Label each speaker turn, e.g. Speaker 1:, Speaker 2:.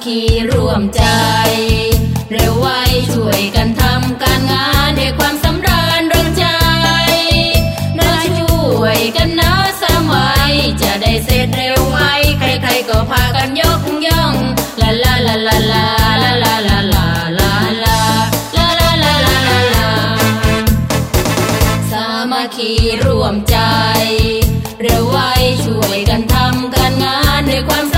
Speaker 1: คีร่วมใจเร็วไวช่วยกันทำการงานด้วยความสำราญเริงใจมาช่วยกันนะสามไว้จะได้เสร็จเร็วไวใครๆก็พากันยกย่องลาลาลาลาลาลาลาลาลาลาลาลาลาลาลาลาสามัคคีร่วมใจเร็วไวช่วยกันทำการงานด้วยความ